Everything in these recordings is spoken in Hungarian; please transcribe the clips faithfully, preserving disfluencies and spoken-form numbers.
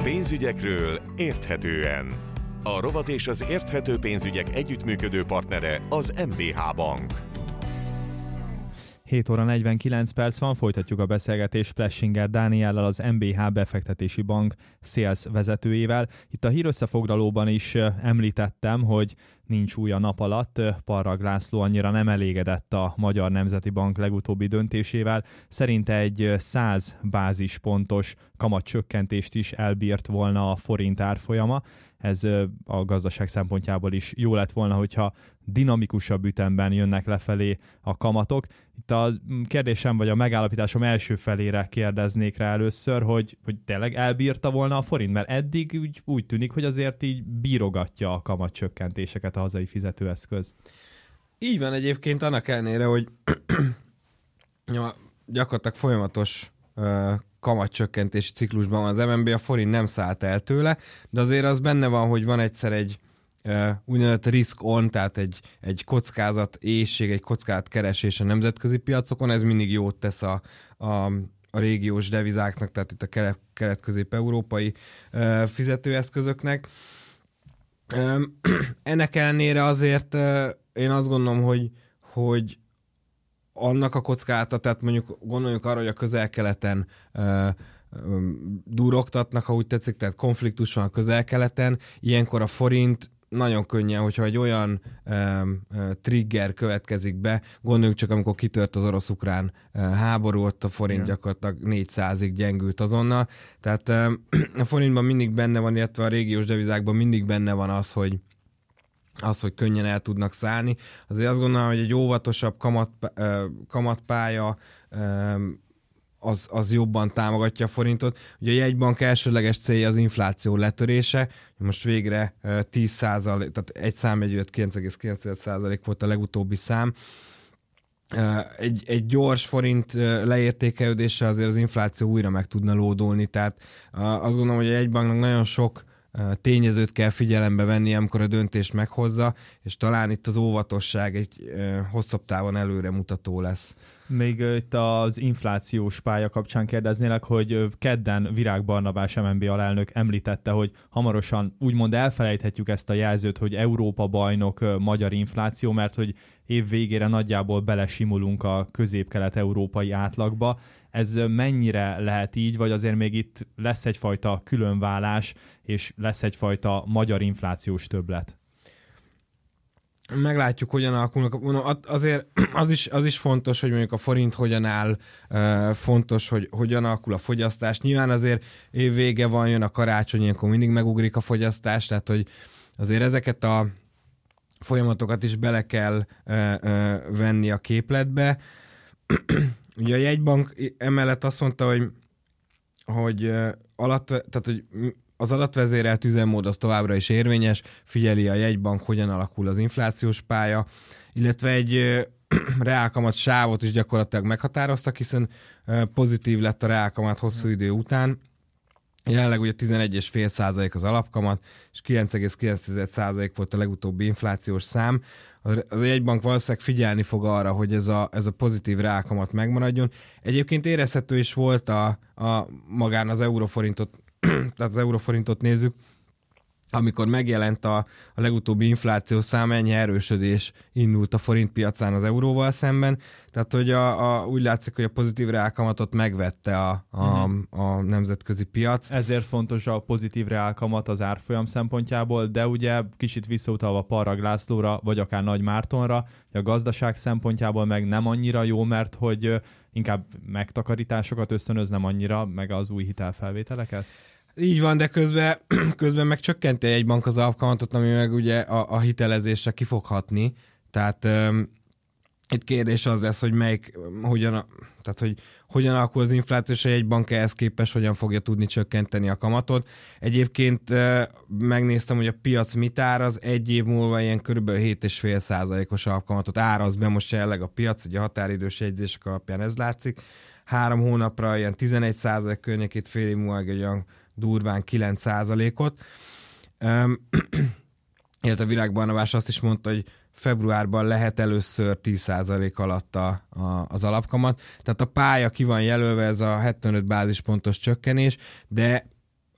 Pénzügyekről érthetően. A rovat és az érthető pénzügyek együttműködő partnere az em bé há Bank. hét óra negyvenkilenc perc van, folytatjuk a beszélgetést Plessinger Dániellel, az em bé há Befektetési Bank Sales vezetőjével. Itt a hírösszefoglalóban is említettem, hogy nincs új a nap alatt. Parrag László annyira nem elégedett a Magyar Nemzeti Bank legutóbbi döntésével. Szerinte egy száz bázispontos kamatcsökkentést is elbírt volna a forint árfolyama. Ez a gazdaság szempontjából is jó lett volna, hogyha dinamikusabb ütemben jönnek lefelé a kamatok. Itt a kérdésem vagy a megállapításom első felére kérdeznék rá először, hogy, hogy tényleg elbírta volna a forint, mert eddig úgy, úgy tűnik, hogy azért így bírogatja a kamatcsökkentéseket a hazai fizetőeszköz. Így van egyébként, annak ellenére, hogy gyakorlatilag folyamatos uh, kamatcsökkentési ciklusban van az em en bé, a forint nem szállt el tőle, de azért az benne van, hogy van egyszer egy uh, úgynevezett risk on, tehát egy, egy kockázat éhség, egy kockázat keresés a nemzetközi piacokon, ez mindig jót tesz a, a, a régiós devizáknak, tehát itt a kelet, kelet-közép-európai uh, fizetőeszközöknek. Um, ennek ellenére azért uh, én azt gondolom, hogy, hogy annak a kockázata, tehát mondjuk gondoljuk arra, hogy a közel-keleten uh, um, durogtatnak, ha úgy tetszik, tehát konfliktus van a közel-keleten, ilyenkor a forint nagyon könnyen, hogyha egy olyan um, uh, trigger következik be, gondoljuk csak, amikor kitört az orosz-ukrán uh, háború, ott a forint yeah. gyakorlatilag négyszázig gyengült azonnal, tehát um, a forintban mindig benne van, illetve a régiós devizákban mindig benne van az, hogy az, hogy könnyen el tudnak szállni. Azért azt gondolom, hogy egy óvatosabb kamat, uh, kamatpálya um, az, az jobban támogatja a forintot. Ugye a jegybank elsőleges célja az infláció letörése, most végre uh, tíz százalék, tehát egy számjegyűt kilenc egész kilenc százalék volt a legutóbbi szám. Uh, egy, egy gyors forint uh, leértékelődése azért az infláció újra meg tudna lódulni, tehát uh, azt gondolom, hogy a jegybanknak nagyon sok tényezőt kell figyelembe venni, amikor a döntést meghozza, és talán itt az óvatosság egy e, hosszabb távon előremutató lesz. Még itt az inflációs pálya kapcsán kérdeznélek, hogy kedden Virág Barnabás em en bé alelnök említette, hogy hamarosan úgymond elfelejthetjük ezt a jelzőt, hogy Európa bajnok magyar infláció, mert hogy év végére nagyjából belesimulunk a közép-kelet-európai átlagba. Ez mennyire lehet így, vagy azért még itt lesz egyfajta különválás, és lesz egyfajta magyar inflációs többlet? Meglátjuk, hogyan alakulnak. Azért az is, az is fontos, hogy mondjuk a forint hogyan áll, fontos, hogy hogyan alakul a fogyasztás. Nyilván azért évvége van, jön a karácsony, ilyenkor mindig megugrik a fogyasztás, tehát hogy azért ezeket a folyamatokat is bele kell venni a képletbe. Ugye a jegybank emellett azt mondta, hogy, hogy, alatt, tehát, hogy az adatvezérelt üzemmód az továbbra is érvényes, figyeli a jegybank, hogyan alakul az inflációs pálya, illetve egy reálkamat sávot is gyakorlatilag meghatároztak, hiszen pozitív lett a reálkamat hosszú idő után. Jelenleg ugye tizenegy egész öt százalék az alapkamat, és kilenc egész kilenc százalék volt a legutóbbi inflációs szám. Az jegybank valószínűleg figyelni fog arra, hogy ez a, ez a pozitív reálkamat megmaradjon. Egyébként érezhető is volt a, a magán az euróforintot, tehát az euróforintot nézzük, amikor megjelent a, a legutóbbi infláció szám, ennyi erősödés indult a forint piacán az euróval szemben, tehát hogy a, a, úgy látszik, hogy a pozitív reálkamatot megvette a, a, uh-huh. a nemzetközi piac. Ezért fontos a pozitív reálkamat az árfolyam szempontjából, de ugye kicsit visszautalva Parrag Lászlóra, vagy akár Nagy Mártonra, a gazdaság szempontjából meg nem annyira jó, mert hogy inkább megtakarításokat ösztönöz, nem annyira, meg az új hitelfelvételeket? Így van, de közben, közben meg csökkenti egy bank az alapkamatot, ami meg ugye a, a hitelezésre ki fog hatni. Tehát um, itt kérdés az lesz, hogy melyik, hogyan, tehát hogy hogyan alakul az infláció, és egy bank ehhez képest hogyan fogja tudni csökkenteni a kamatot. Egyébként uh, megnéztem, hogy a piac mit áraz, egy év múlva ilyen körülbelül hét egész öt százalékos alapkamatot áraz be most jelenleg a piac, ugye a határidős jegyzések alapján ez látszik. Három hónapra ilyen tizenegy százalék környékét, fél év múlva egy olyan durván kilenc százalékot. Um, illetve a Virág Barnabás azt is mondta, hogy februárban lehet először tíz százalék alatt a, a, az alapkamat. Tehát a pálya ki van jelölve, ez a hetvenöt bázispontos csökkenés, de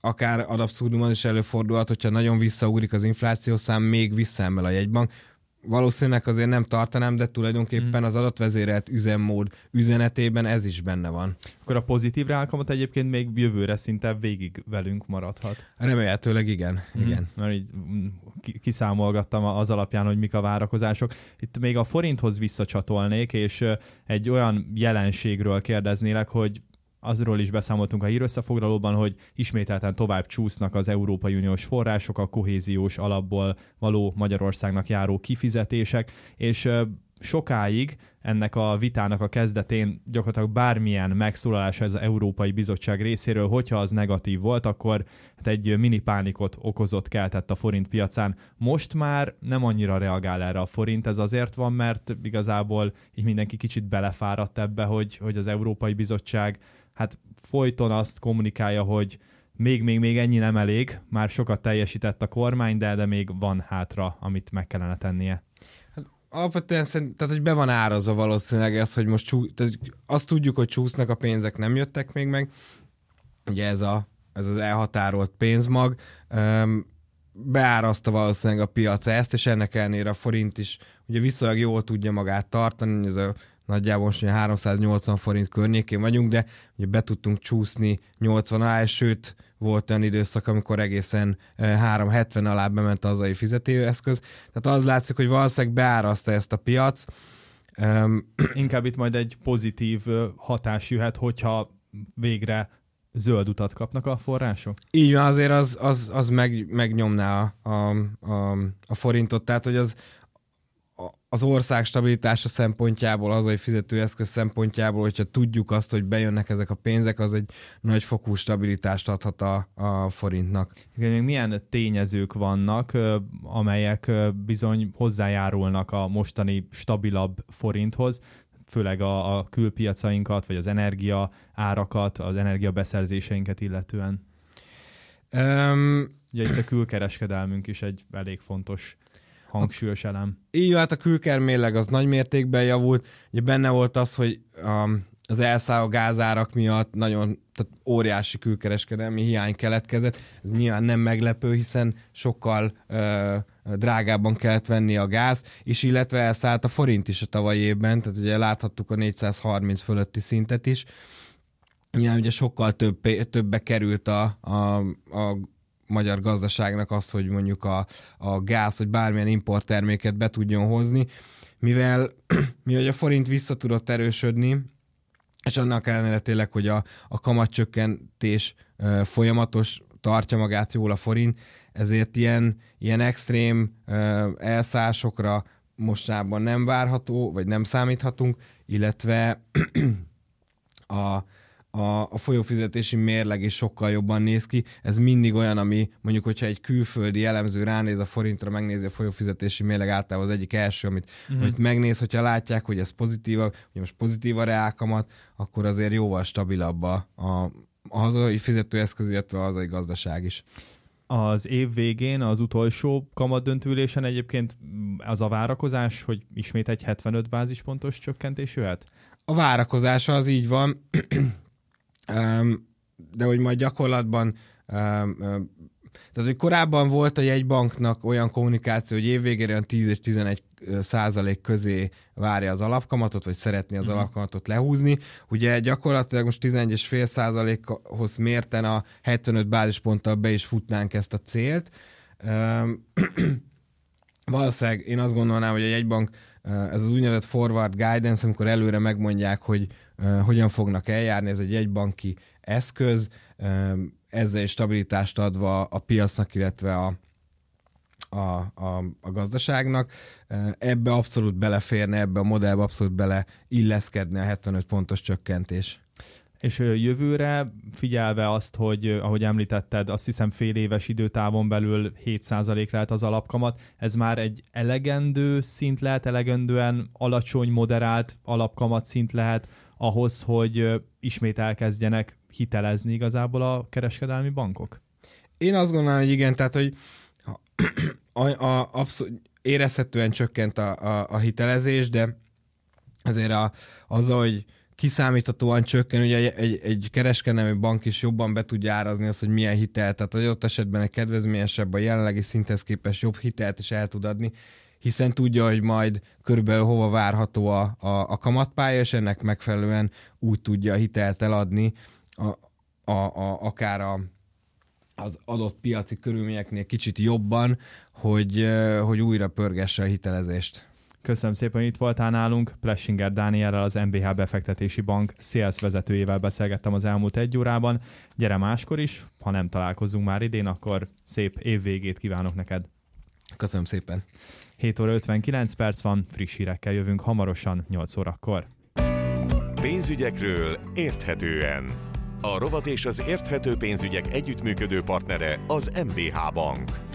akár ad abszurdumon is előfordulhat, hogyha nagyon visszaugrik az inflációszám, még visszaemel a jegybank. Valószínűleg azért nem tartanám, de tulajdonképpen az adatvezérelt üzemmód üzenetében ez is benne van. Akkor a pozitív reálkamat egyébként még jövőre szinte végig velünk maradhat. Remélhetőleg igen. Mm. igen. Mert így kiszámolgattam az alapján, hogy mik a várakozások. Itt még a forinthoz visszacsatolnék, és egy olyan jelenségről kérdeznélek, hogy azról is beszámoltunk a hírösszefoglalóban, hogy ismételten tovább csúsznak az Európai Uniós források, a kohéziós alapból való Magyarországnak járó kifizetések, és sokáig ennek a vitának a kezdetén gyakorlatilag bármilyen megszólalás az Európai Bizottság részéről, hogyha az negatív volt, akkor hát egy mini pánikot okozott, keltett a forint piacán. Most már nem annyira reagál erre a forint, ez azért van, mert igazából így mindenki kicsit belefáradt ebbe, hogy, hogy az Európai Bizottság hát folyton azt kommunikálja, hogy még-még-még ennyi nem elég, már sokat teljesített a kormány, de, de még van hátra, amit meg kellene tennie. Hát alapvetően szerintem, tehát hogy be van árazva valószínűleg ez, hogy most csú, tehát azt tudjuk, hogy csúsznak a pénzek, nem jöttek még meg. Ugye ez, a, ez az elhatárolt pénzmag um, beárazta valószínűleg a piac ezt, és ennek ellenére a forint is ugye viszonylag jól tudja magát tartani, ez a nagyjából most háromszáznyolcvan forint környékén vagyunk, de ugye be tudtunk csúszni nyolcvan alá, és sőt volt olyan időszak, amikor egészen háromszázhetven alá bement a hazai fizetőeszköz. Tehát az látszik, hogy valószínűleg beáraszta ezt a piac. Um, Inkább itt majd egy pozitív hatás jöhet, hogyha végre zöld utat kapnak a források? Így van, azért az, az, az meg, megnyomná a, a, a, a forintot, tehát hogy az az ország stabilitása szempontjából, hazai fizetőeszköz szempontjából, hogyha tudjuk azt, hogy bejönnek ezek a pénzek, az egy nagyfokú stabilitást adhat a, a forintnak. Még milyen tényezők vannak, amelyek bizony hozzájárulnak a mostani stabilabb forinthoz, főleg a, a külpiacainkat, vagy az energia árakat, az energiabeszerzéseinket illetően? Um, Ugye itt a külkereskedelmünk is egy elég fontos hangsúlyos elem. Így hát a külkermérleg az nagy mértékben javult. Ugye benne volt az, hogy um, az elszálló gázárak miatt nagyon tehát óriási külkereskedelmi hiány keletkezett. Ez nyilván nem meglepő, hiszen sokkal uh, drágábban kellett venni a gáz, és illetve elszállt a forint is a tavalyi évben, tehát ugye láthattuk a négyszázharminc fölötti szintet is. Nyilván ugye sokkal több, többbe került a, a, a magyar gazdaságnak az, hogy mondjuk a, a gáz, hogy bármilyen importterméket be tudjon hozni, mivel mivel a forint vissza tudott erősödni, és annak ellenére tényleg, hogy a, a kamatcsökkentés uh, folyamatos, tartja magát jól a forint, ezért ilyen, ilyen extrém uh, elszállásokra mostában nem várható, vagy nem számíthatunk, illetve a A, a folyófizetési mérleg is sokkal jobban néz ki. Ez mindig olyan, ami mondjuk, hogyha egy külföldi elemző ránéz a forintra, megnézi a folyófizetési mérleg, általában az egyik első, amit, uh-huh. amit megnéz, hogyha látják, hogy ez pozitív, hogy most pozitív a reálkamat, akkor azért jóval stabilabb a, a, a hazai fizetőeszköz, illetve a hazai gazdaság is. Az év végén, az utolsó kamatdöntőülésen egyébként az a várakozás, hogy ismét egy hetvenöt bázispontos csökkentés jöhet? A várakozása az így van, de hogy majd gyakorlatban, tehát hogy korábban volt a jegybanknak olyan kommunikáció, hogy évvégére olyan tíz és tizenegy százalék közé várja az alapkamatot, vagy szeretné az mm. alapkamatot lehúzni. Ugye gyakorlatilag most tizenegy egész öt százalékhoz mérten a hetvenöt bázisponttal be is futnánk ezt a célt. Valószínűleg én azt gondolnám, hogy a jegybank ez az úgynevezett forward guidance, amikor előre megmondják, hogy uh, hogyan fognak eljárni, ez egy jegybanki eszköz, uh, ezzel stabilitást adva a piacnak, illetve a, a, a, a gazdaságnak. Uh, ebbe abszolút beleférne, ebbe a modellbe abszolút beleilleszkedne a hetvenöt pontos csökkentés. És jövőre figyelve azt, hogy ahogy említetted, azt hiszem fél éves időtávon belül hét százalék lehet az alapkamat, ez már egy elegendő szint lehet, elegendően alacsony, moderált alapkamat szint lehet ahhoz, hogy ismét elkezdjenek hitelezni igazából a kereskedelmi bankok? Én azt gondolom, hogy igen, tehát hogy a, a, abszolút érezhetően csökkent a, a, a hitelezés, de azért a, az, hogy kiszámíthatóan csökken, ugye egy, egy kereskedelmi bank is jobban be tudja árazni azt, hogy milyen hitelt, tehát hogy ott esetben egy kedvezményesebb, a jelenlegi szinthez képest jobb hitelt is el tud adni, hiszen tudja, hogy majd körülbelül hova várható a, a, a kamatpálya, és ennek megfelelően úgy tudja a hitelt eladni, a, a, a, akár a, az adott piaci körülményeknél kicsit jobban, hogy, hogy újra pörgesse a hitelezést. Köszönöm szépen, hogy itt voltál nálunk. Plessinger Dániellel, az em bé há Befektetési Bank sales vezetőjével beszélgettem az elmúlt egy órában. Gyere máskor is, ha nem találkozunk már idén, akkor szép évvégét kívánok neked. Köszönöm szépen. hét óra ötvenkilenc perc van, friss hírekkel jövünk hamarosan nyolc órakor. Pénzügyekről érthetően. A rovat és az érthető pénzügyek együttműködő partnere az em bé há Bank.